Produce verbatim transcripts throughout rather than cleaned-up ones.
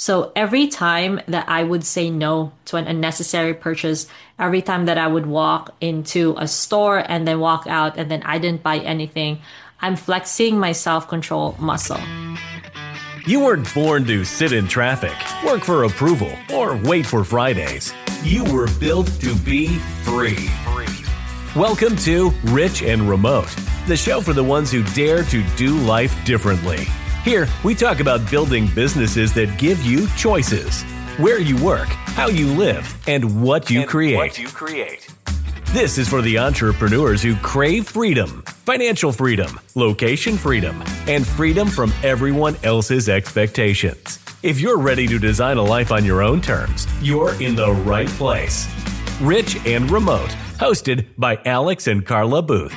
So every time that I would say no to an unnecessary purchase, every time that I would walk into a store and then walk out and then I didn't buy anything, I'm flexing my self-control muscle. You weren't born to sit in traffic, work for approval, or wait for Fridays. You were built to be free. Welcome to Rich and Remote, the show for the ones who dare to do life differently. Here, we talk about building businesses that give you choices, where you work, how you live, and what you and create. What you create. This is for the entrepreneurs who crave freedom, financial freedom, location freedom, and freedom from everyone else's expectations. If you're ready to design a life on your own terms, you're in the right place. Rich and Remote, hosted by Alex and Carla Booth.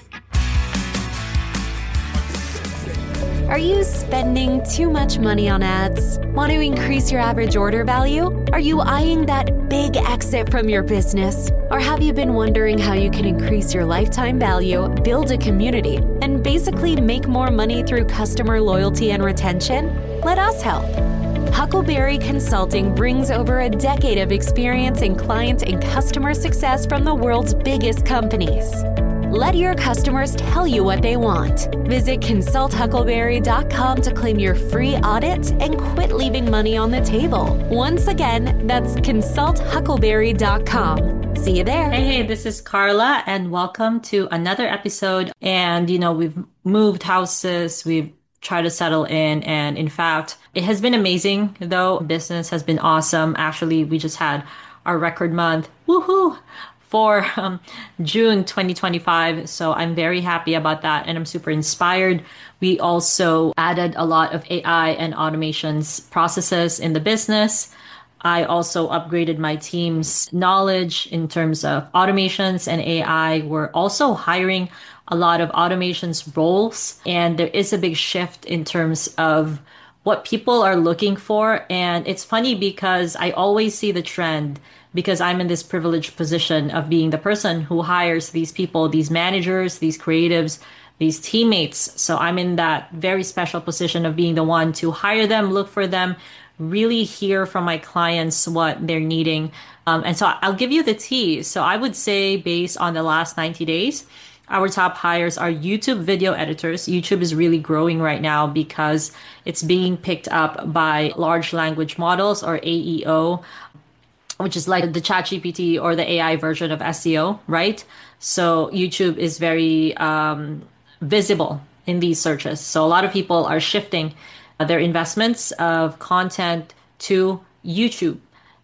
Are you spending too much money on ads? Want to increase your average order value? Are you eyeing that big exit from your business? Or have you been wondering how you can increase your lifetime value, build a community, and basically make more money through customer loyalty and retention? Let us help. Huckleberry Consulting brings over a decade of experience in client and customer success from the world's biggest companies. Let your customers tell you what they want. Visit consult huckleberry dot com to claim your free audit and quit leaving money on the table. Once again, that's consult huckleberry dot com. See you there. Hey, hey, this is Carla, and welcome to another episode. And, you know, we've moved houses, we've tried to settle in, and in fact, it has been amazing, though. Business has been awesome. Actually, we just had our record month. Woohoo! For um, June twenty twenty-five. So I'm very happy about that, and I'm super inspired. We also added a lot of A I and automations processes in the business. I also upgraded my team's knowledge in terms of automations and A I. We're also hiring a lot of automations roles, and there is a big shift in terms of what people are looking for. And it's funny because I always see the trend, because I'm in this privileged position of being the person who hires these people, these managers, these creatives, these teammates. So I'm in that very special position of being the one to hire them, look for them, really hear from my clients what they're needing. Um, and so I'll give you the tea. So I would say, based on the last ninety days, our top hires are YouTube video editors. YouTube is really growing right now because it's being picked up by large language models, or A E O, which is like the ChatGPT or the A I version of S E O, right? So YouTube is very um, visible in these searches. So a lot of people are shifting their investments of content to YouTube.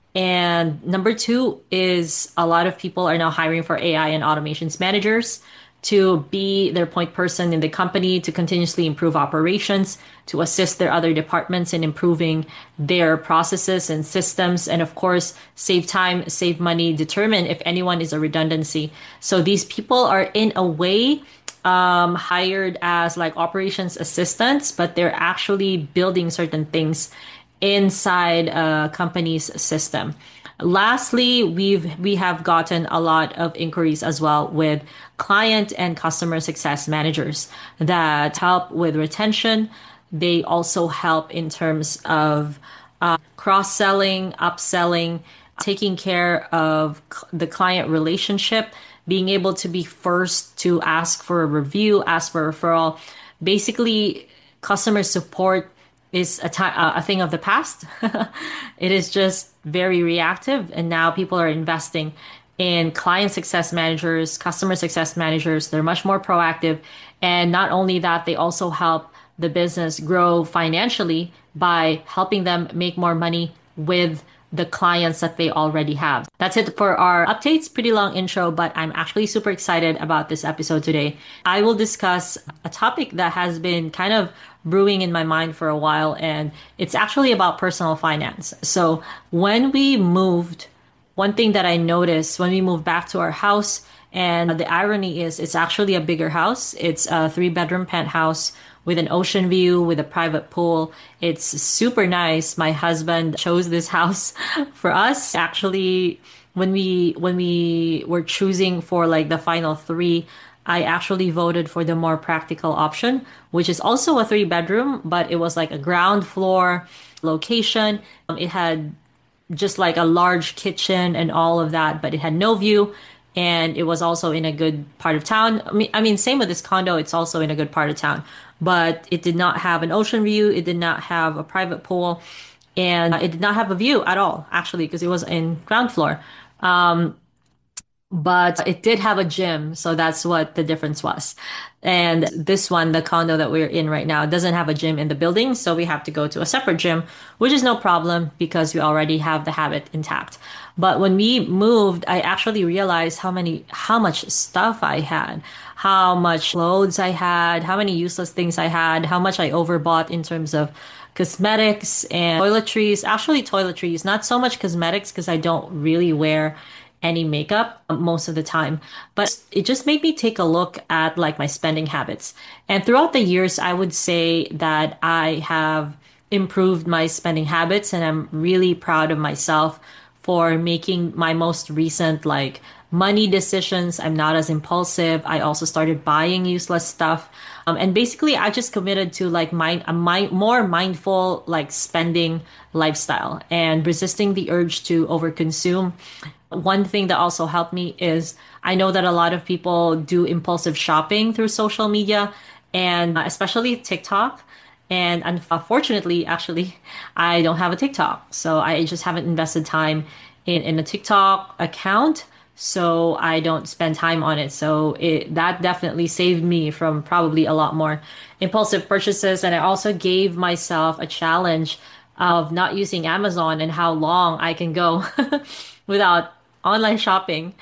And number two is a lot of people are now hiring for A I and automations managers to be their point person in the company, to continuously improve operations, to assist their other departments in improving their processes and systems, and of course, save time, save money, determine if anyone is a redundancy. So these people are in a way um, hired as like operations assistants, but they're actually building certain things inside a company's system. Lastly, we've we have gotten a lot of inquiries as well with client and customer success managers that help with retention. They also help in terms of uh, cross-selling, upselling, taking care of c- the client relationship, being able to be first to ask for a review, ask for a referral. Basically, customer support is a, ti- uh, a thing of the past. It is just very reactive. And now people are investing in client success managers, customer success managers. They're much more proactive. And not only that, they also help the business grow financially by helping them make more money with the clients that they already have. That's it for our updates. Pretty long intro, but I'm actually super excited about this episode today. I will discuss a topic that has been kind of brewing in my mind for a while, and it's actually about personal finance. So when we moved, one thing that I noticed when we moved back to our house, and the irony is it's actually a bigger house. It's a three bedroom penthouse with an ocean view, with a private pool. It's super nice. My husband chose this house for us. Actually, when we when we were choosing for like the final three, I actually voted for the more practical option, which is also a three bedroom, but it was like a ground floor location. Um, it had just like a large kitchen and all of that, but it had no view. And it was also in a good part of town. I mean, I mean, same with this condo, it's also in a good part of town, but it did not have an ocean view. It did not have a private pool, and it did not have a view at all, actually, because it was in ground floor. But it did have a gym, so that's what the difference was. And this one, the condo that we're in right now, doesn't have a gym in the building, so we have to go to a separate gym, which is no problem because we already have the habit intact. But when we moved, I actually realized how many, how much stuff I had, how much clothes I had, how many useless things I had, how much I overbought in terms of cosmetics and toiletries. Actually, toiletries, not so much cosmetics because I don't really wear any makeup most of the time. But it just made me take a look at like my spending habits. And throughout the years, I would say that I have improved my spending habits, and I'm really proud of myself for making my most recent like money decisions. I'm not as impulsive. I also started buying useless stuff. Um, and basically, I just committed to like mind a mind more mindful like spending lifestyle and resisting the urge to overconsume. One thing that also helped me is I know that a lot of people do impulsive shopping through social media and uh, especially TikTok. And unfortunately, actually, I don't have a TikTok. So I just haven't invested time in, in a TikTok account. So I don't spend time on it. So it, that definitely saved me from probably a lot more impulsive purchases. And I also gave myself a challenge of not using Amazon and how long I can go without online shopping.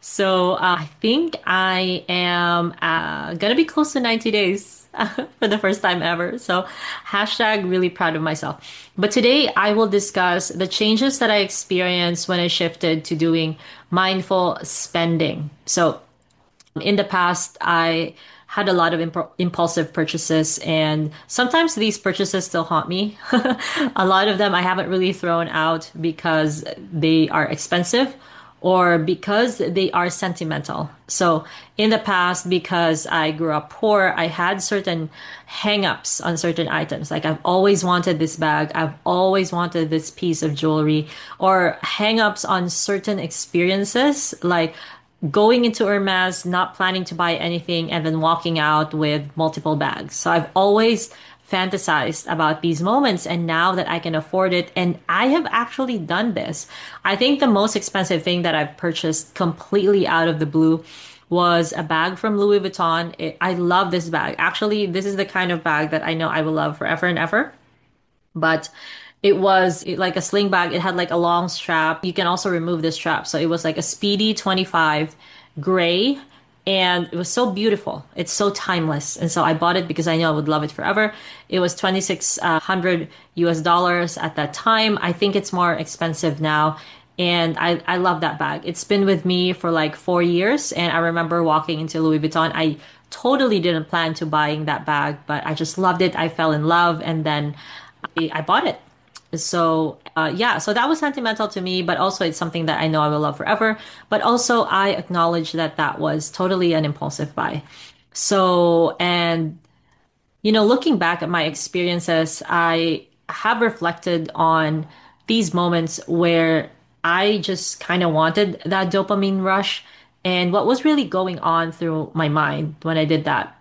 So uh, I think I am uh, gonna be close to ninety days for the first time ever. So hashtag really proud of myself. But today I will discuss the changes that I experienced when I shifted to doing mindful spending. So in the past, I had a lot of imp- impulsive purchases, and sometimes these purchases still haunt me. A lot of them I haven't really thrown out because they are expensive or because they are sentimental. So in the past, because I grew up poor, I had certain hang-ups on certain items. Like I've always wanted this bag, I've always wanted this piece of jewelry, or hang-ups on certain experiences, like going into Hermes, not planning to buy anything, and then walking out with multiple bags. So I've always fantasized about these moments, and now that I can afford it, and I have actually done this. I think the most expensive thing that I've purchased completely out of the blue was a bag from Louis Vuitton. It, I love this bag. Actually, this is the kind of bag that I know I will love forever and ever. But it was it, like a sling bag. It had like a long strap. You can also remove this strap. So it was like a Speedy twenty-five gray, and it was so beautiful. It's so timeless. And so I bought it because I know I would love it forever. It was twenty-six hundred U S dollars at that time. I think it's more expensive now. And I, I love that bag. It's been with me for like four years. And I remember walking into Louis Vuitton. I totally didn't plan to buying that bag, but I just loved it. I fell in love, and then I, I bought it. So uh, yeah, so that was sentimental to me, but also it's something that I know I will love forever. But also I acknowledge that that was totally an impulsive buy. So, and you know, looking back at my experiences, I have reflected on these moments where I just kind of wanted that dopamine rush and what was really going on through my mind when I did that.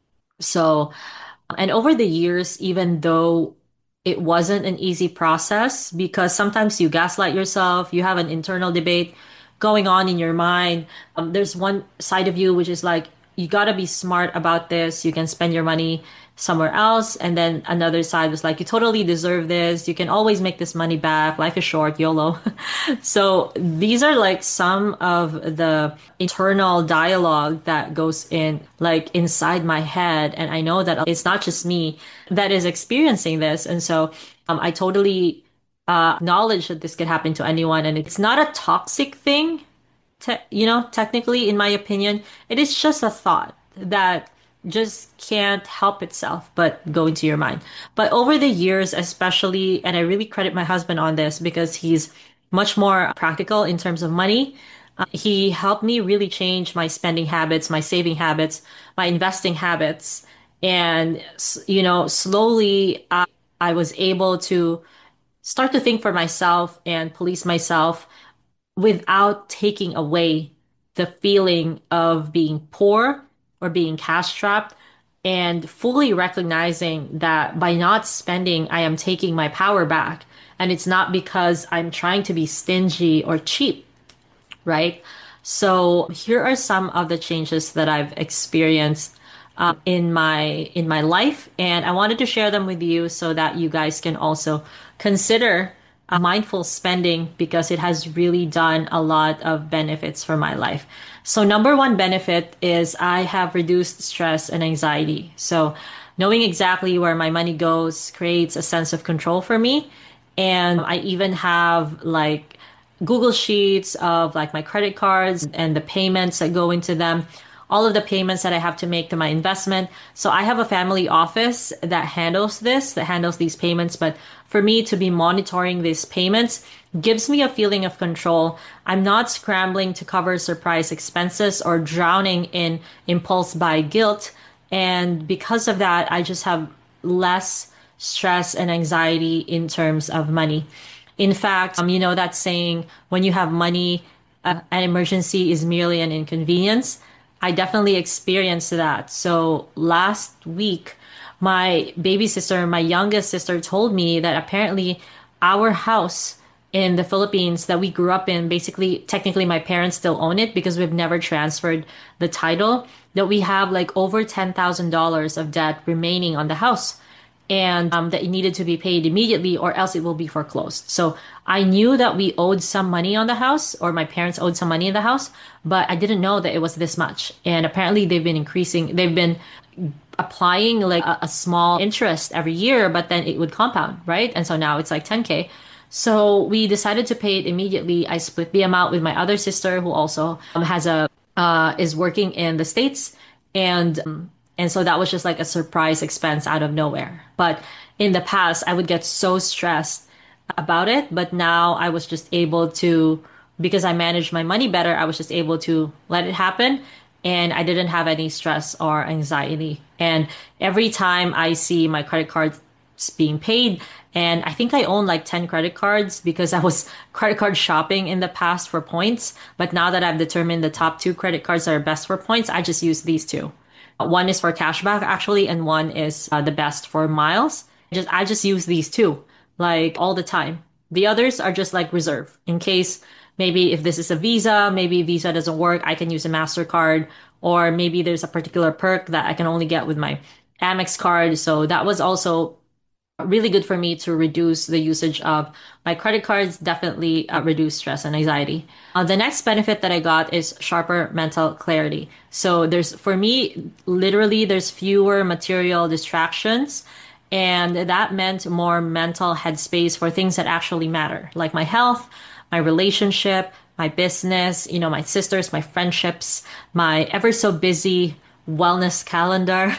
So, and over the years, even though it wasn't an easy process, because sometimes you gaslight yourself, you have an internal debate going on in your mind. Um, there's one side of you which is like, you got to be smart about this. You can spend your money somewhere else. And then another side was like, you totally deserve this. You can always make this money back. Life is short, YOLO. So these are like some of the internal dialogue that goes in like inside my head. And I know that it's not just me that is experiencing this. And so um, I totally uh, acknowledge that this could happen to anyone. And it's not a toxic thing te- you know, technically, in my opinion, it is just a thought that just can't help itself but go into your mind. But over the years, especially, and I really credit my husband on this because he's much more practical in terms of money. He helped me really change my spending habits, my saving habits, my investing habits. And, you know, slowly I, I was able to start to think for myself and police myself without taking away the feeling of being poor or being cash strapped, and fully recognizing that by not spending, I am taking my power back. And it's not because I'm trying to be stingy or cheap, right? So here are some of the changes that I've experienced uh, in my in my life, and I wanted to share them with you so that you guys can also consider uh, mindful spending because it has really done a lot of benefits for my life. So number one benefit is I have reduced stress and anxiety. So knowing exactly where my money goes creates a sense of control for me. And I even have like Google Sheets of like my credit cards and the payments that go into them, all of the payments that I have to make to my investment. So I have a family office that handles this, that handles these payments. But for me to be monitoring these payments gives me a feeling of control. I'm not scrambling to cover surprise expenses or drowning in impulse buy guilt. And because of that, I just have less stress and anxiety in terms of money. In fact, um, you know that saying, when you have money, uh, an emergency is merely an inconvenience. I definitely experienced that. So last week, my baby sister, my youngest sister, told me that apparently our house in the Philippines that we grew up in, basically, technically, my parents still own it because we've never transferred the title, that we have like over ten thousand dollars of debt remaining on the house, and um, that it needed to be paid immediately or else it will be foreclosed. So I knew that we owed some money on the house, or my parents owed some money in the house, but I didn't know that it was this much. And apparently they've been increasing, they've been applying like a, a small interest every year, but then it would compound, right? And so now it's like ten K. So we decided to pay it immediately. I split the amount with my other sister who also um, has a, uh, is working in the States. And um, and so that was just like a surprise expense out of nowhere. But in the past, I would get so stressed about it. But now I was just able to, because I managed my money better, I was just able to let it happen. And I didn't have any stress or anxiety. And every time I see my credit cards being paid, and I think I own like ten credit cards because I was credit card shopping in the past for points. But now that I've determined the top two credit cards that are best for points, I just use these two. One is for cashback actually, and one is uh, the best for miles. Just I just use these two like all the time. The others are just like reserve in case maybe if this is a Visa, maybe Visa doesn't work, I can use a MasterCard, or maybe there's a particular perk that I can only get with my Amex card. So that was also really good for me to reduce the usage of my credit cards, definitely uh, reduce stress and anxiety. Uh, the next benefit that I got is sharper mental clarity. So there's, for me, literally, there's fewer material distractions. And that meant more mental headspace for things that actually matter, like my health, my relationship, my business, you know, my sisters, my friendships, my ever so busy wellness calendar,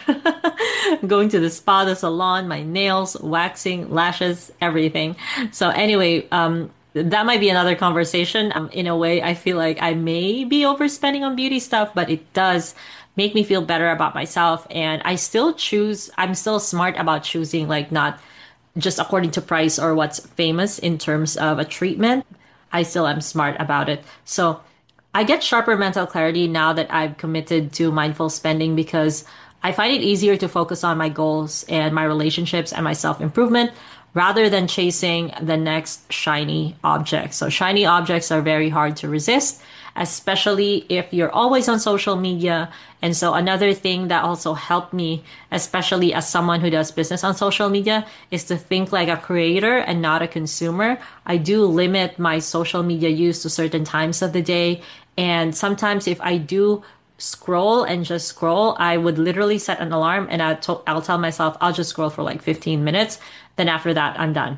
going to the spa, the salon, my nails, waxing, lashes, everything. So anyway, um, that might be another conversation. Um, in a way, I feel like I may be overspending on beauty stuff, but it does make me feel better about myself. And I still choose, I'm still smart about choosing, like not just according to price or what's famous in terms of a treatment. I still am smart about it. So I get sharper mental clarity now that I've committed to mindful spending because I find it easier to focus on my goals and my relationships and my self-improvement rather than chasing the next shiny object. So shiny objects are very hard to resist, especially if you're always on social media. And so another thing that also helped me, especially as someone who does business on social media, is to think like a creator and not a consumer. I do limit my social media use to certain times of the day. And sometimes if I do scroll and just scroll, I would literally set an alarm and I'll, t- I'll tell myself I'll just scroll for like fifteen minutes. Then after that, I'm done.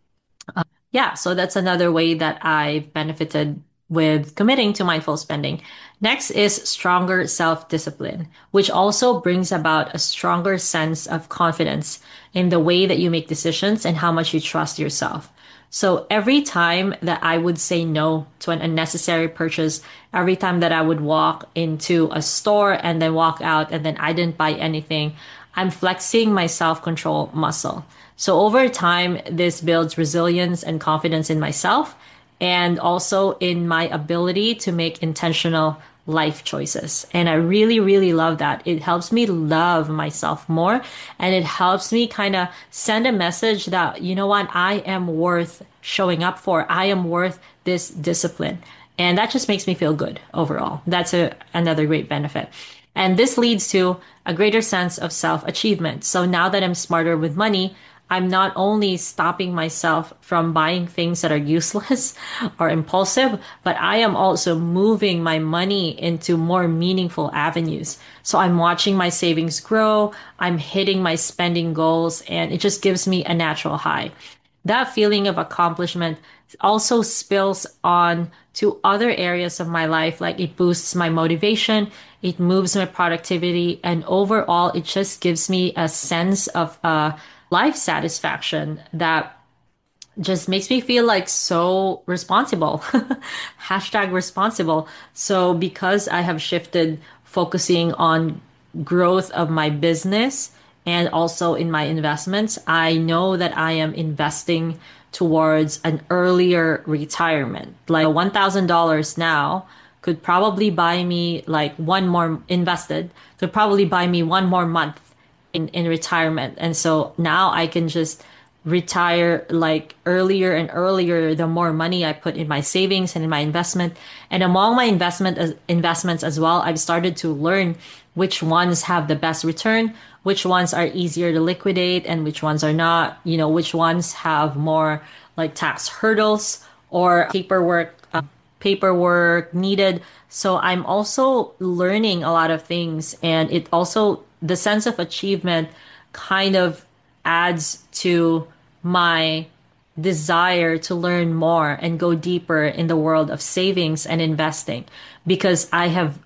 Yeah, so that's another way that I've benefited with committing to mindful spending. Next is stronger self-discipline, which also brings about a stronger sense of confidence in the way that you make decisions and how much you trust yourself. So every time that I would say no to an unnecessary purchase, every time that I would walk into a store and then walk out and then I didn't buy anything, I'm flexing my self-control muscle. So over time, this builds resilience and confidence in myself and also in my ability to make intentional life choices. And I really, really love that. It helps me love myself more and it helps me kind of send a message that, you know what, I am worth showing up for. I am worth this discipline. And that just makes me feel good overall. That's a, another great benefit. And this leads to a greater sense of self-achievement. So now that I'm smarter with money, I'm not only stopping myself from buying things that are useless or impulsive, but I am also moving my money into more meaningful avenues. So I'm watching my savings grow, I'm hitting my spending goals, and it just gives me a natural high. That feeling of accomplishment also spills on to other areas of my life. Like it boosts my motivation, it moves my productivity, and overall, it just gives me a sense of uh, life satisfaction that just makes me feel like so responsible. Hashtag responsible. So because I have shifted focusing on growth of my business and also in my investments, I know that I am investing towards an earlier retirement. Like one thousand dollars now could probably buy me like one more invested, could probably buy me one more month in, in retirement. And so now I can just retire like earlier and earlier the more money I put in my savings and in my investment. And among my investment as, investments as well, I've started to learn which ones have the best return, which ones are easier to liquidate and which ones are not, you know, which ones have more like tax hurdles or paperwork uh, paperwork needed. So I'm also learning a lot of things and it also the sense of achievement kind of adds to my desire to learn more and go deeper in the world of savings and investing because I have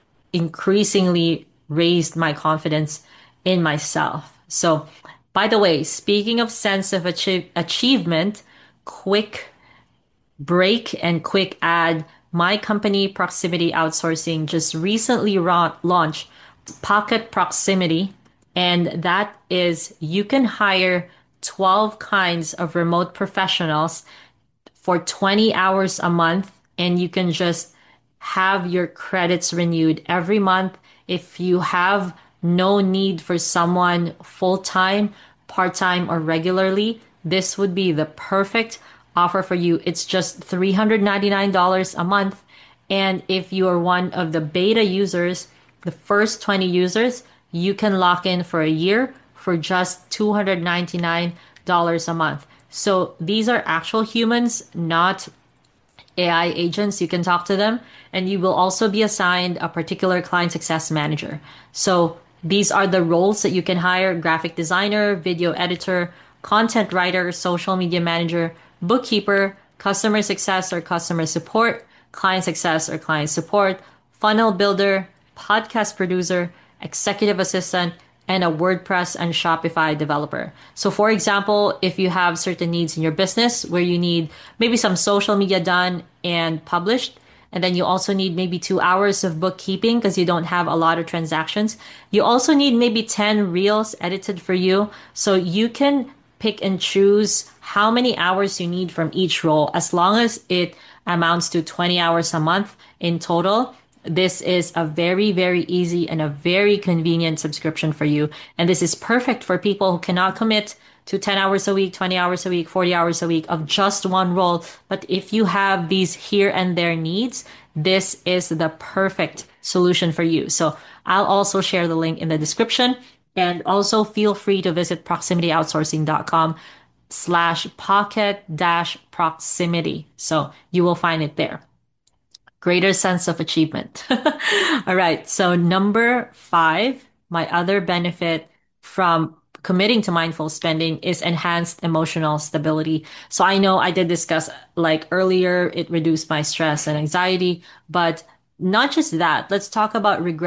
increasingly raised my confidence in myself. So, by the way, speaking of sense of achieve- achievement, quick break and quick ad, my company Proximity Outsourcing just recently ra- launched Pocket Proximity, and that is you can hire twelve kinds of remote professionals for twenty hours a month, and you can just have your credits renewed every month. If you have no need for someone full time, part time, or regularly, this would be the perfect offer for you. It's just three hundred ninety-nine dollars a month. And if you are one of the beta users, the first twenty users, you can lock in for a year for just two hundred ninety-nine dollars a month. So these are actual humans, not A I agents. You can talk to them, and you will also be assigned a particular client success manager. So these are the roles that you can hire: graphic designer, video editor, content writer, social media manager, bookkeeper, customer success or customer support, client success or client support, funnel builder, podcast producer, executive assistant, and a WordPress and Shopify developer. So for example, if you have certain needs in your business where you need maybe some social media done and published, and then you also need maybe two hours of bookkeeping because you don't have a lot of transactions. You also need maybe ten reels edited for you. So you can pick and choose how many hours you need from each role as long as it amounts to twenty hours a month in total. This is a very, very easy and a very convenient subscription for you. And this is perfect for people who cannot commit to ten hours a week, twenty hours a week, forty hours a week of just one role. But if you have these here and there needs, this is the perfect solution for you. So I'll also share the link in the description. And also feel free to visit proximityoutsourcing.com slash pocket dash proximity. So you will find it there. Greater sense of achievement. All right. So number five, my other benefit from committing to mindful spending is enhanced emotional stability. So I know I did discuss like earlier, it reduced my stress and anxiety, but not just that. Let's talk about regret.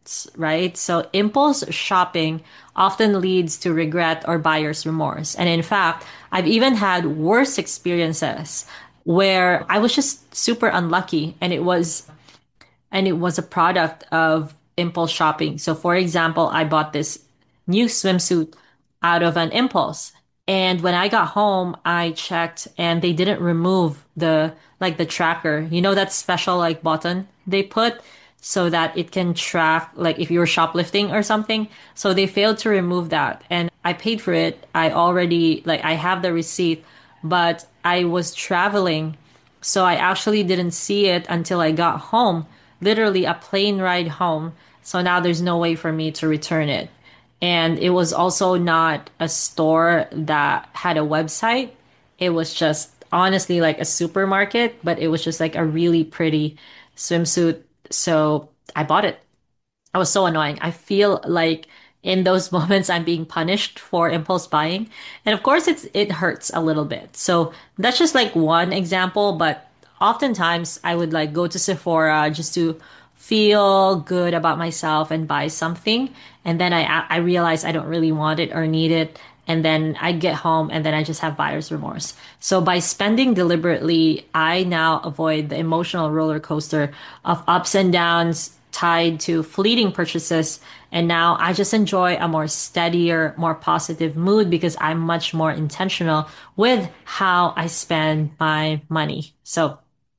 habits, right? So impulse shopping often leads to regret or buyer's remorse. And in fact, I've even had worse experiences where I was just super unlucky and it was and it was a product of impulse shopping. So, for example, I bought this new swimsuit out of an impulse. And when I got home, I checked and they didn't remove the like the tracker. You know that special like button they put so that it can track like if you're shoplifting or something. So they failed to remove that. And I paid for it. I already like I have the receipt, but I was traveling so I actually didn't see it until I got home, literally a plane ride home. So now there's no way for me to return it. And it was also not a store that had a website. It was just honestly like a supermarket, but it was just like a really pretty swimsuit. So I bought it. I was so annoying. I feel like in those moments I'm being punished for impulse buying. And of course it's it hurts a little bit. So that's just like one example, but oftentimes I would like go to Sephora just to feel good about myself and buy something. And then I I realize I don't really want it or need it. And then I get home and then I just have buyer's remorse. So by spending deliberately, I now avoid the emotional roller coaster of ups and downs tied to fleeting purchases. And now I just enjoy a more steadier, more positive mood because I'm much more intentional with how I spend my money. So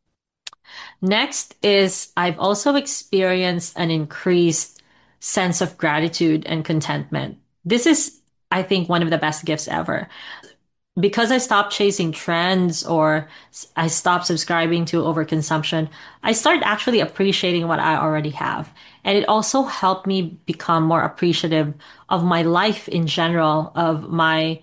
next is I've also experienced an increased sense of gratitude and contentment. This is, I think, one of the best gifts ever because I stopped chasing trends or I stopped subscribing to overconsumption, I started actually appreciating what I already have. And it also helped me become more appreciative of my life in general, of my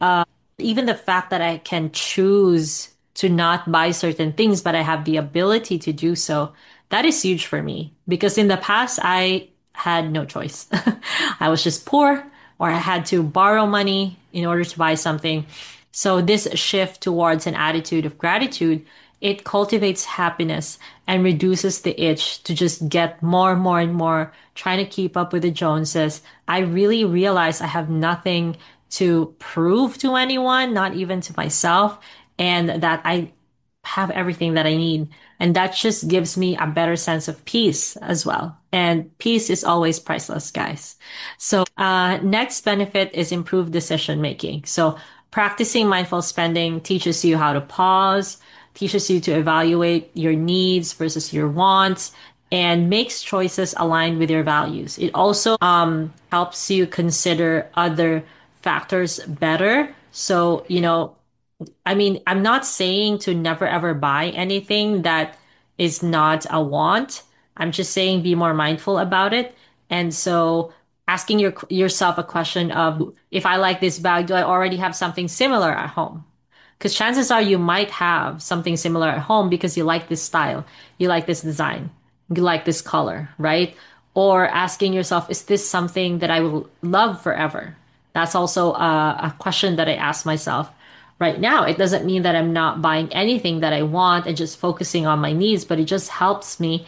even the fact that I can choose to not buy certain things, but I have the ability to do so, that is huge for me. Because in the past, I had no choice. I was just poor, or I had to borrow money in order to buy something. So this shift towards an attitude of gratitude, it cultivates happiness and reduces the itch to just get more, more, and more, trying to keep up with the Joneses. I really realize I have nothing to prove to anyone, not even to myself, and that I have everything that I need. And that just gives me a better sense of peace as well. And peace is always priceless, guys. So, uh, next benefit is improved decision making. So practicing mindful spending teaches you how to pause, teaches you to evaluate your needs versus your wants, and makes choices aligned with your values. It also um, helps you consider other factors better. So, you know, I mean, I'm not saying to never ever buy anything that is not a want. I'm just saying be more mindful about it. And so asking your yourself a question of if I like this bag, do I already have something similar at home? Because chances are you might have something similar at home because you like this style, you like this design, you like this color, right? Or asking yourself, is this something that I will love forever? That's also a, a question that I ask myself right now. It doesn't mean that I'm not buying anything that I want and just focusing on my needs, but it just helps me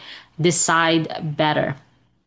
decide better.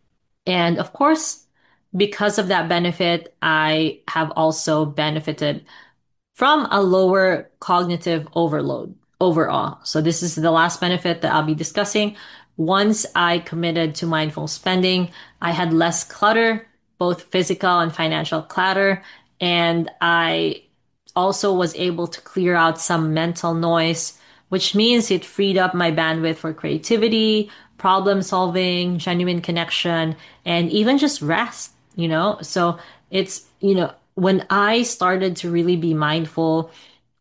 And of course, because of that benefit, I have also benefited from a lower cognitive overload overall. So this is the last benefit that I'll be discussing. Once I committed to mindful spending, I had less clutter, both physical and financial clutter, and I also was able to clear out some mental noise, which means it freed up my bandwidth for creativity, problem solving, genuine connection, and even just rest, you know? So it's, you know, when I started to really be mindful,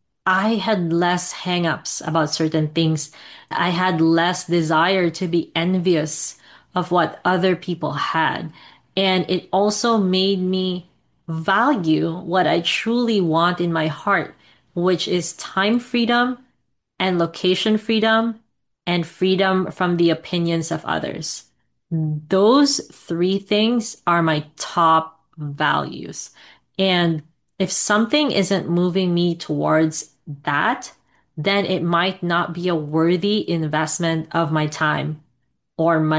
I had less hangups about certain things. I had less desire to be envious of what other people had. And it also made me value what I truly want in my heart, which is time freedom and location freedom and freedom from the opinions of others. Those three things are my top values. And if something isn't moving me towards that, then it might not be a worthy investment of my time or money.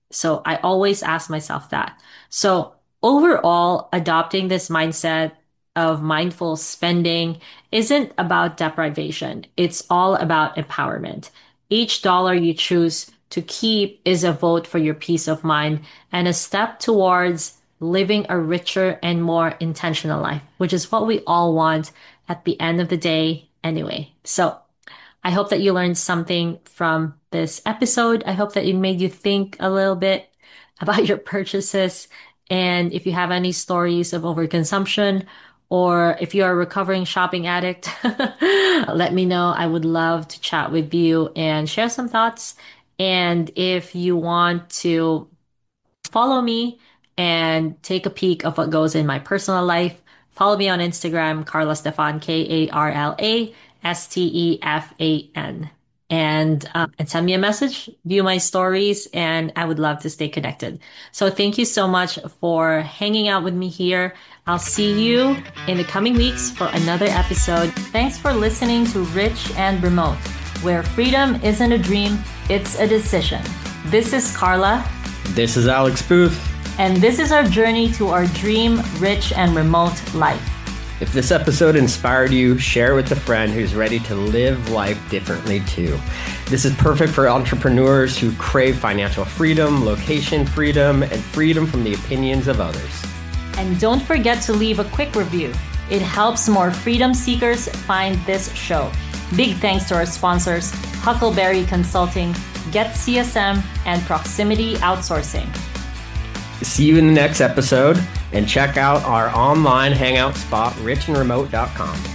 So I always ask myself that. So overall, adopting this mindset of mindful spending isn't about deprivation. It's all about empowerment. Each dollar you choose to keep is a vote for your peace of mind and a step towards living a richer and more intentional life, which is what we all want at the end of the day anyway. So I hope that you learned something from this episode. I hope that it made you think a little bit about your purchases. And if you have any stories of overconsumption, or if you're a recovering shopping addict, let me know. I would love to chat with you and share some thoughts. And if you want to follow me and take a peek of what goes in my personal life, follow me on Instagram, Carla Stefan, K A R L A S T E F A N. And, um, and send me a message, view my stories, and I would love to stay connected. So thank you so much for hanging out with me here. I'll see you in the coming weeks for another episode. Thanks for listening to Rich and Remote, where freedom isn't a dream, it's a decision. This is Carla. This is Alex Booth. And this is our journey to our dream, rich, and remote life. If this episode inspired you, share it with a friend who's ready to live life differently too. This is perfect for entrepreneurs who crave financial freedom, location freedom, and freedom from the opinions of others. And don't forget to leave a quick review. It helps more freedom seekers find this show. Big thanks to our sponsors, Huckleberry Consulting, Get C S M, and Proximity Outsourcing. See you in the next episode, and check out our online hangout spot, rich and remote dot com.